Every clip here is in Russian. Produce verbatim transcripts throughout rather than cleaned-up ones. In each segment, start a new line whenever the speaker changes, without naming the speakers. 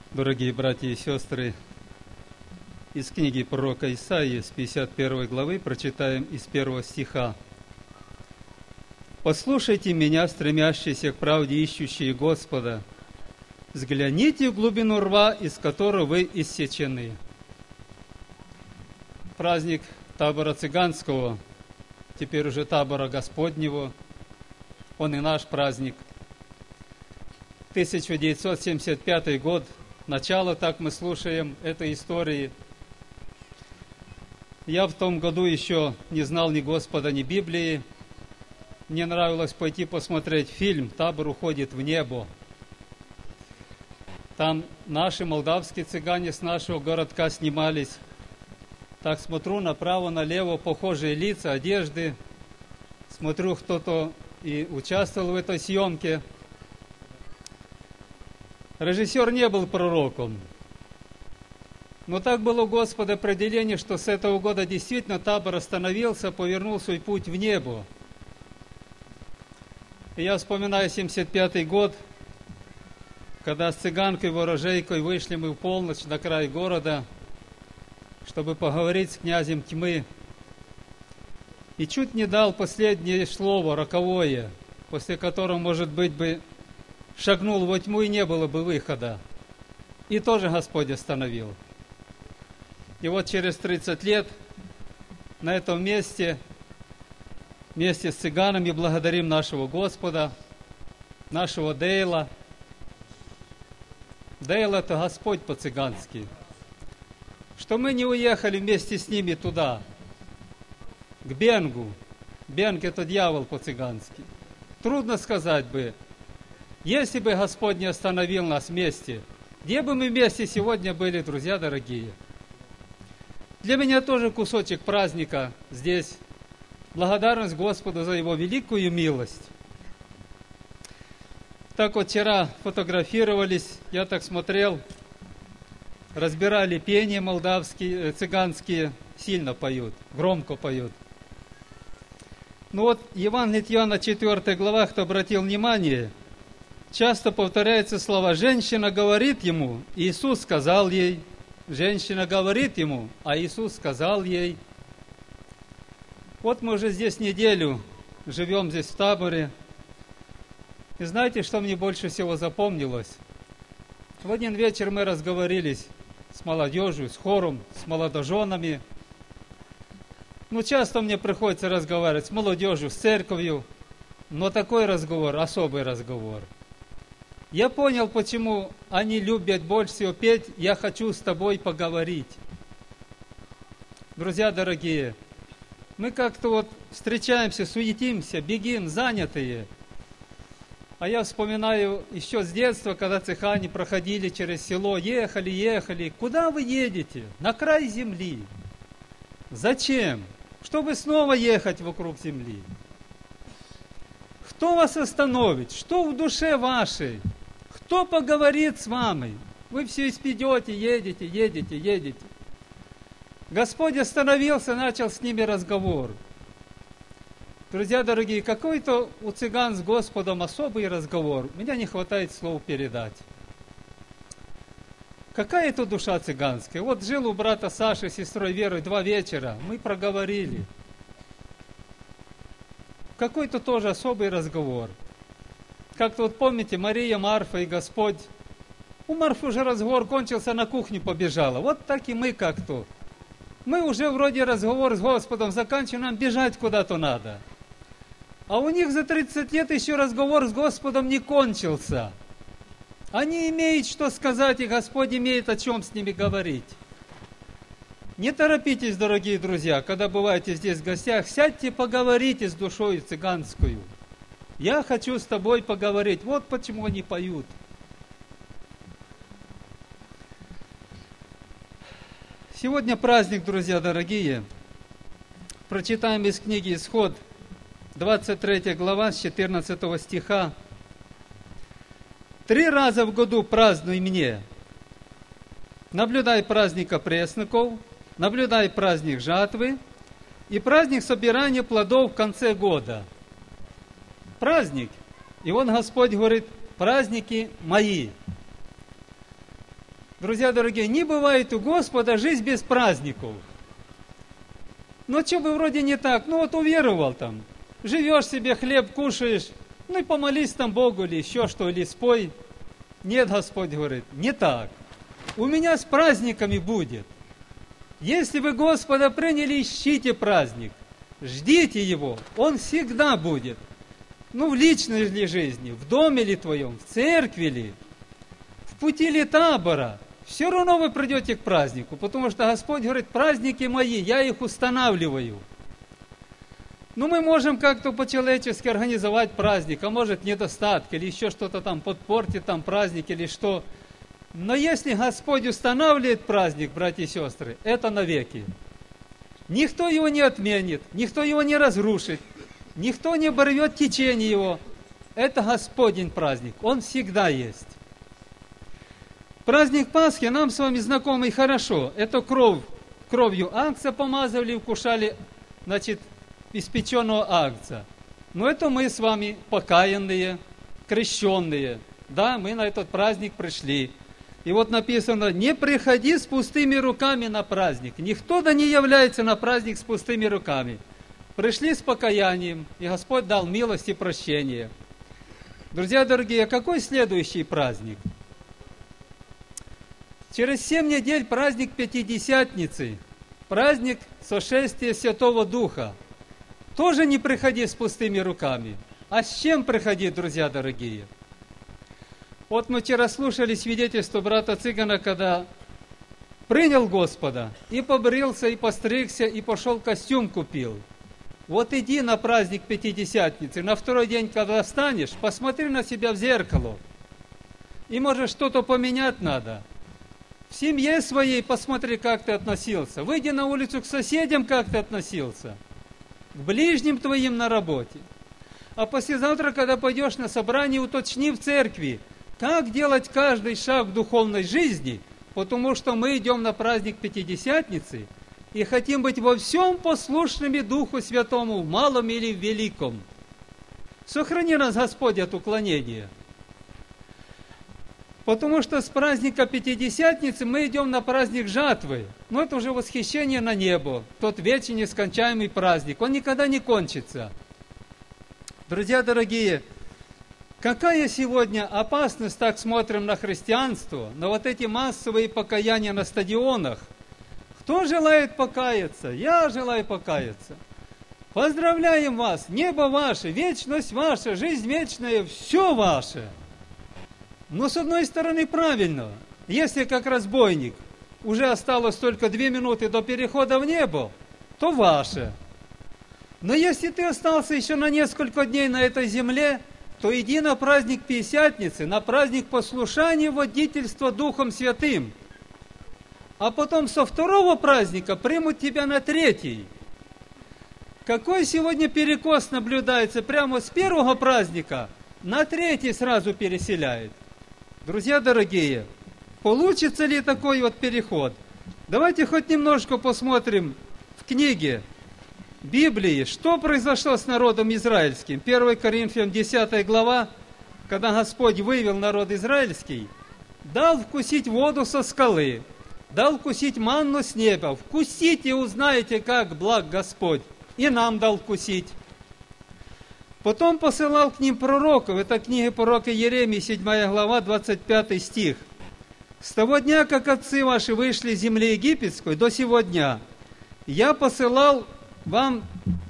Дорогие братья и сестры, из книги пророка Исаии с пятьдесят первой главы прочитаем из первого стиха. «Послушайте меня, стремящиеся к правде, ищущие Господа, взгляните в глубину рва, из которого вы иссечены». Праздник табора цыганского, теперь уже табора Господнего, он и наш праздник. тысяча девятьсот семьдесят пятый год, начало, так мы слушаем этой истории. Я в том году еще не знал ни Господа, ни Библии. Мне нравилось пойти посмотреть фильм «Табор уходит в небо». Там наши молдавские цыгане с нашего городка снимались. Так смотрю направо-налево, похожие лица, одежды. Смотрю, кто-то и участвовал в этой съемке. Режиссер не был пророком. Но так было у Господа определение, что с этого года действительно табор остановился, повернул свой путь в небо. И я вспоминаю семьдесят пятый год, когда с цыганкой ворожейкой вышли мы в полночь на край города, чтобы поговорить с князем тьмы. И чуть не дал последнее слово, роковое, после которого, может быть, бы шагнул во тьму и не было бы выхода. И тоже Господь остановил. И вот через тридцать лет на этом месте, вместе с цыганами благодарим нашего Господа, нашего Дейла. Дейл – это Господь по-цыгански. Что мы не уехали вместе с ними туда, к Бенгу. Бенг – это дьявол по-цыгански. Трудно сказать бы, если бы Господь не остановил нас вместе, где бы мы вместе сегодня были, друзья дорогие? Для меня тоже кусочек праздника здесь. Благодарность Господу за Его великую милость. Так вот вчера фотографировались, я так смотрел, разбирали пение молдавские, цыганские, сильно поют, громко поют. Ну вот Евангелие от Иоанна, четвёртая глава, кто обратил внимание, часто повторяются слова «женщина говорит ему», Иисус сказал ей, женщина говорит ему, а Иисус сказал ей. Вот мы уже здесь неделю живем здесь в таборе. И знаете, что мне больше всего запомнилось? В один вечер мы разговорились с молодежью, с хором, с молодоженами. Ну, часто мне приходится разговаривать с молодежью, с церковью, но такой разговор, особый разговор. Я понял, почему они любят больше всего петь «Я хочу с тобой поговорить». Друзья дорогие, мы как-то вот встречаемся, суетимся, бегим, занятые. А я вспоминаю еще с детства, когда цыгане проходили через село, ехали, ехали. Куда вы едете? На край земли. Зачем? Чтобы снова ехать вокруг земли. Кто вас остановит? Что в душе вашей? Кто поговорит с вами? Вы все испедете, едете, едете, едете. Господь остановился, начал с ними разговор. Друзья дорогие, какой-то у цыган с Господом особый разговор. Меня не хватает слов передать. Какая это душа цыганская? Вот жил у брата Саши с сестрой Верой два вечера. Мы проговорили. Какой-то тоже особый разговор. Как-то вот помните, Мария, Марфа и Господь. У Марфы уже разговор кончился, на кухню побежала. Вот так и мы как-то. Мы уже вроде разговор с Господом заканчиваем, нам бежать куда-то надо. А у них за тридцать лет еще разговор с Господом не кончился. Они имеют что сказать, и Господь имеет о чем с ними говорить. Не торопитесь, дорогие друзья, когда бываете здесь в гостях, сядьте, поговорите с душой цыганскую. Я хочу с тобой поговорить. Вот почему они поют. Сегодня праздник, друзья дорогие. Прочитаем из книги «Исход», двадцать третья глава, с четырнадцатого стиха. «Три раза в году празднуй мне. Наблюдай праздник опресноков, наблюдай праздник жатвы и праздник собирания плодов в конце года». Праздник. И вон Господь говорит, праздники мои. Друзья дорогие, не бывает у Господа жизнь без праздников. Ну, что бы вроде не так, ну вот уверовал там, живешь себе, хлеб кушаешь, ну и помолись там Богу или еще что, или спой. Нет, Господь говорит, не так. У меня с праздниками будет. Если вы Господа приняли, ищите праздник, ждите Его, Он всегда будет. Ну, в личной ли жизни, в доме ли твоем, в церкви ли, в пути ли табора, все равно вы придете к празднику, потому что Господь говорит, праздники мои, я их устанавливаю. Ну, мы можем как-то по-человечески организовать праздник, а может недостатки, или еще что-то там подпортит там праздник, или что. Но если Господь устанавливает праздник, братья и сестры, это навеки. Никто его не отменит, никто его не разрушит, никто не оборвет течение его. Это Господень праздник, он всегда есть. Праздник Пасхи нам с вами знакомый хорошо. Это кровь, кровью агнца помазывали, вкушали, значит, испеченного агнца. Но это мы с вами покаянные, крещенные. Да, мы на этот праздник пришли. И вот написано, не приходи с пустыми руками на праздник. Никто да не является на праздник с пустыми руками. Пришли с покаянием, и Господь дал милость и прощение. Друзья дорогие, какой следующий праздник? Через семь недель праздник Пятидесятницы, праздник сошествия Святого Духа. Тоже не приходи с пустыми руками. А с чем приходи, друзья дорогие? Вот мы вчера слушали свидетельство брата Цыгана, когда принял Господа, и побрился, и постригся, и пошел костюм купил. Вот иди на праздник Пятидесятницы, на второй день, когда встанешь, посмотри на себя в зеркало. И, может, что-то поменять надо. В семье своей посмотри, как ты относился. Выйди на улицу к соседям, как ты относился. К ближним твоим на работе. А послезавтра, когда пойдешь на собрание, уточни в церкви, как делать каждый шаг в духовной жизни, потому что мы идем на праздник Пятидесятницы и хотим быть во всем послушными Духу Святому, в малом или в великом. Сохрани нас, Господь, от уклонения. Потому что с праздника Пятидесятницы мы идем на праздник жатвы. Но это уже восхищение на небо. Тот вечный нескончаемый праздник. Он никогда не кончится. Друзья дорогие, какая сегодня опасность, так смотрим на христианство, на вот эти массовые покаяния на стадионах. Кто желает покаяться? Я желаю покаяться. Поздравляем вас! Небо ваше, вечность ваша, жизнь вечная, все ваше. Но с одной стороны правильно, если как разбойник уже осталось только две минуты до перехода в небо, то ваше. Но если ты остался еще на несколько дней на этой земле, то иди на праздник Пятидесятницы, на праздник послушания водительства Духом Святым. А потом со второго праздника примут тебя на третий. Какой сегодня перекос наблюдается прямо с первого праздника, на третий сразу переселяет. Друзья дорогие, получится ли такой вот переход? Давайте хоть немножко посмотрим в книге Библии, что произошло с народом израильским. первое Коринфянам десятая глава, когда Господь вывел народ израильский, дал вкусить воду со скалы, дал вкусить манну с неба. Вкусите и узнаете, как благ Господь. И нам дал вкусить. Потом посылал к ним пророков. Это книга пророка Иеремии, седьмая глава, двадцать пятый стих. «С того дня, как отцы ваши вышли из земли египетской, до сего дня, я посылал вам,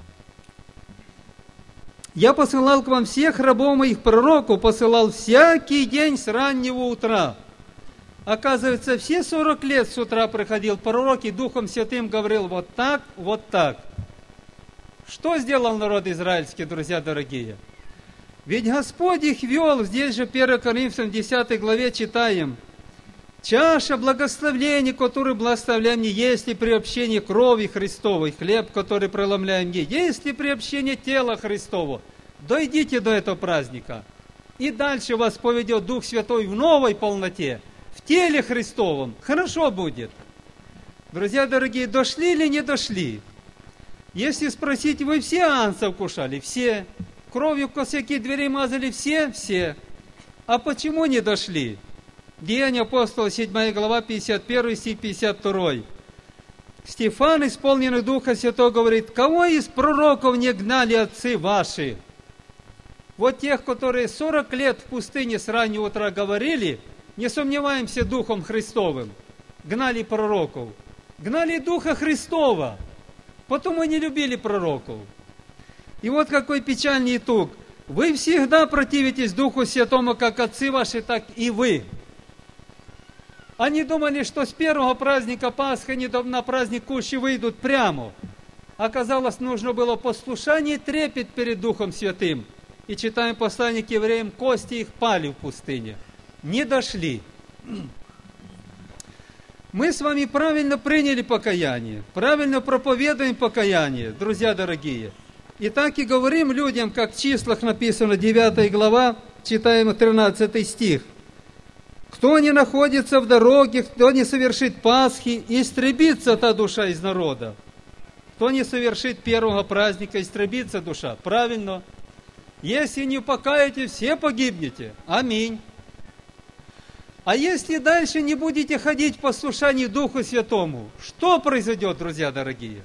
я посылал к вам всех рабов моих пророков, посылал всякий день с раннего утра». Оказывается, все сорок лет с утра приходил пророк и Духом Святым говорил вот так, вот так. Что сделал народ израильский, друзья дорогие? Ведь Господь их вел, здесь же первое Коринфянам десятой главе читаем, «Чаша благословения, которую благословляем мне, есть ли приобщение крови Христовой, хлеб, который преломляем мне, есть ли приобщение тела Христова? Дойдите до этого праздника, и дальше вас поведет Дух Святой в новой полноте, в теле Христовом. Хорошо будет». Друзья дорогие, дошли или не дошли? Если спросить, вы все анса вкушали? Все. Кровью косяки двери мазали? Все? Все. А почему не дошли? Деяния апостола, седьмая глава, пятьдесят первый стих, пятьдесят второй. Стефан, исполненный Духа Святого, говорит: кого из пророков не гнали отцы ваши? Вот тех, которые сорок лет в пустыне с раннего утра говорили: не сомневаемся Духом Христовым, гнали пророков. Гнали Духа Христова, потому и не любили пророков. И вот какой печальный итог. Вы всегда противитесь Духу Святому, как отцы ваши, так и вы. Они думали, что с первого праздника Пасхи они на праздник Кущи выйдут прямо. Оказалось, нужно было послушание и трепет перед Духом Святым. И читаем послание к евреям: кости их пали в пустыне. Не дошли. Мы с вами правильно приняли покаяние, правильно проповедуем покаяние, друзья дорогие. И так и говорим людям, как в числах написано, девятая глава, читаем тринадцатый стих. Кто не находится в дороге, кто не совершит Пасхи, истребится та душа из народа. Кто не совершит первого праздника, истребится душа. Правильно. Если не покаетесь, все погибнете. Аминь. А если дальше не будете ходить в послушании Духу Святому, что произойдет, друзья дорогие?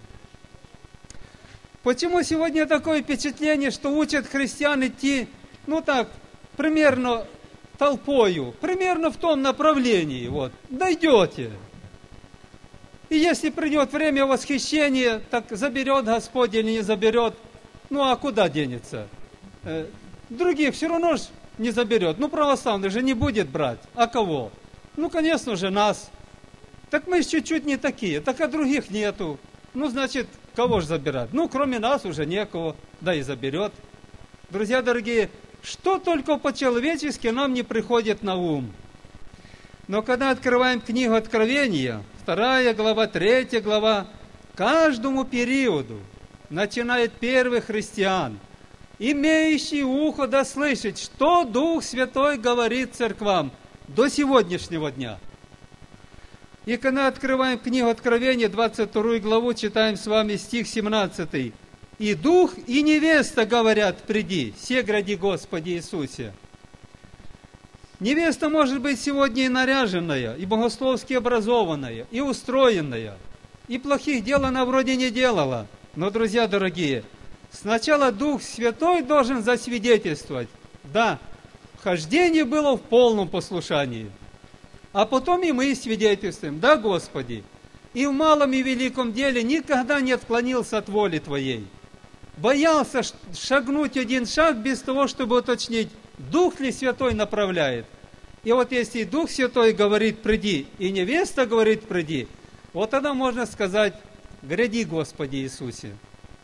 Почему сегодня такое впечатление, что учат христиан идти, ну так, примерно толпою, примерно в том направлении, вот, дойдете. И если придет время восхищения, так заберет Господь или не заберет, ну а куда денется? Других все равно же не заберет. Ну, православный же не будет брать. А кого? Ну, конечно же, нас. Так мы же чуть-чуть не такие. Так а других нету. Ну, значит, кого же забирать? Ну, кроме нас уже некого. Да и заберет. Друзья дорогие, что только по-человечески нам не приходит на ум. Но когда открываем книгу Откровения, вторая глава, третья глава, каждому периоду, начиная от первых христиан, имеющий ухо да слышать, что Дух Святой говорит церквам до сегодняшнего дня. И когда открываем книгу Откровения, двадцать вторую главу, читаем с вами стих семнадцатый. «И Дух, и невеста говорят: приди, се гради Господи Иисусе». Невеста может быть сегодня и наряженная, и богословски образованная, и устроенная, и плохих дел она вроде не делала. Но, друзья дорогие, сначала Дух Святой должен засвидетельствовать: да, хождение было в полном послушании. А потом и мы свидетельствуем: да, Господи, и в малом и великом деле никогда не отклонился от воли Твоей. Боялся шагнуть один шаг без того, чтобы уточнить, Дух ли Святой направляет. И вот если Дух Святой говорит: приди, и невеста говорит: приди, вот тогда можно сказать: гряди, Господи Иисусе.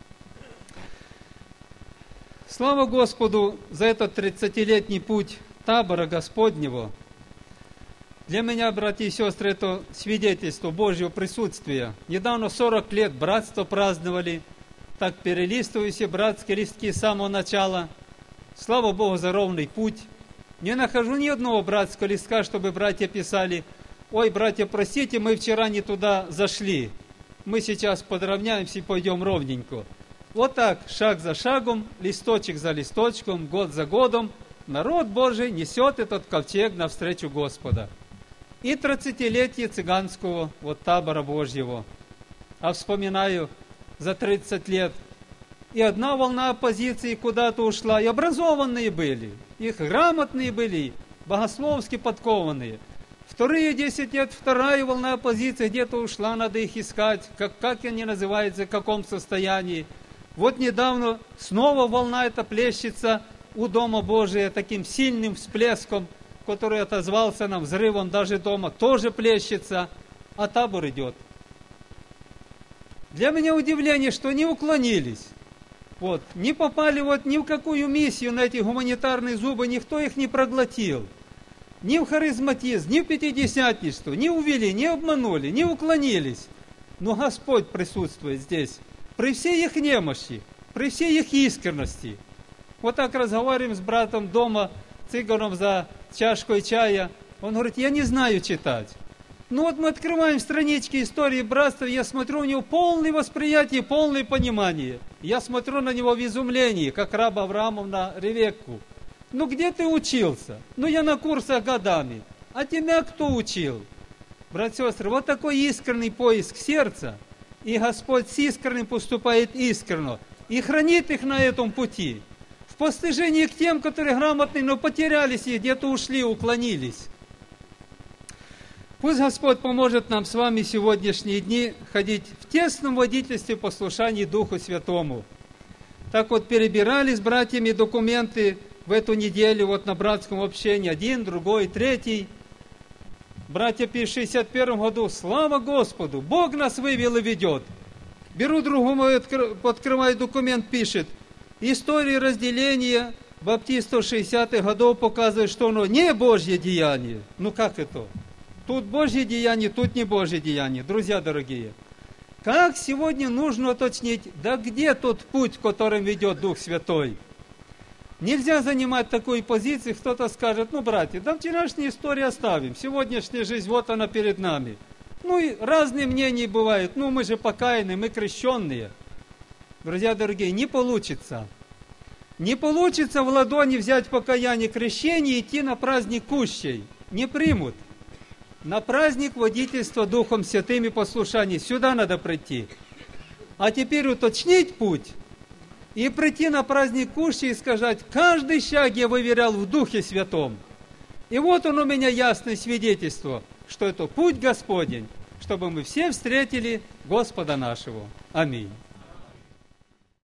Слава Господу за этот тридцатилетний путь табора Господнего. Для меня, братья и сестры, это свидетельство Божьего присутствия. Недавно сорок лет братства праздновали. Так перелистываю все братские листки с самого начала. Слава Богу за ровный путь. Не нахожу ни одного братского листка, чтобы братья писали: ой, братья, простите, мы вчера не туда зашли. Мы сейчас подровняемся и пойдем ровненько. Вот так, шаг за шагом, листочек за листочком, год за годом, народ Божий несет этот ковчег навстречу Господа. И тридцатилетие цыганского вот табора Божьего. А вспоминаю, за тридцать лет и одна волна оппозиции куда-то ушла, и образованные были, их грамотные были, богословски подкованные. Вторые десять лет, вторая волна оппозиции где-то ушла, надо их искать, как, как они называются, в каком состоянии. Вот недавно снова волна эта плещется у Дома Божия таким сильным всплеском, который отозвался нам взрывом даже дома, тоже плещется, а табор идет. Для меня удивление, что не уклонились, вот, не попали вот ни в какую миссию на эти гуманитарные зубы, никто их не проглотил. Ни в харизматизм, ни в пятидесятничество, не увели, не обманули, не уклонились. Но Господь присутствует здесь, при всей их немощи, при всей их искренности. Вот так разговариваем с братом дома, цыганом за чашкой чая. Он говорит: я не знаю читать. Ну вот мы открываем странички истории братства, я смотрю, у него полное восприятие, полное понимание. Я смотрю на него в изумлении, как раб Авраамов на Ревекку. Ну где ты учился? Ну я на курсах годами. А тебя кто учил? Братья и сестры, вот такой искренний поиск сердца, и Господь с искренним поступает искренно, и хранит их на этом пути. В постижении к тем, которые грамотные, но потерялись и где-то ушли, уклонились. Пусть Господь поможет нам с вами сегодняшние дни ходить в тесном водительстве послушании Духу Святому. Так вот, перебирали с братьями документы в эту неделю вот на братском общении. Один, другой, третий. Братья пишут в шестьдесят первом году: слава Господу, Бог нас вывел и ведет. Беру другому, открываю документ, пишет: история разделения баптистов шестидесятых годов показывает, что оно не Божье деяние. Ну как это? Тут Божье деяние, тут не Божье деяние. Друзья дорогие, как сегодня нужно уточнить, да где тот путь, которым ведет Дух Святой? Нельзя занимать такую позицию, кто-то скажет: ну, братья, да вчерашнюю историю оставим, сегодняшняя жизнь, вот она перед нами. Ну и разные мнения бывают, ну мы же покаянные, мы крещенные. Друзья дорогие, не получится. Не получится в ладони взять покаяние, крещение и идти на праздник кущей. Не примут. На праздник водительства Духом Святым и послушания сюда надо прийти. А теперь уточнить путь и прийти на праздник кущей и сказать: каждый шаг я выверял в Духе Святом. И вот он у меня ясное свидетельство, что это путь Господень, чтобы мы все встретили Господа нашего. Аминь.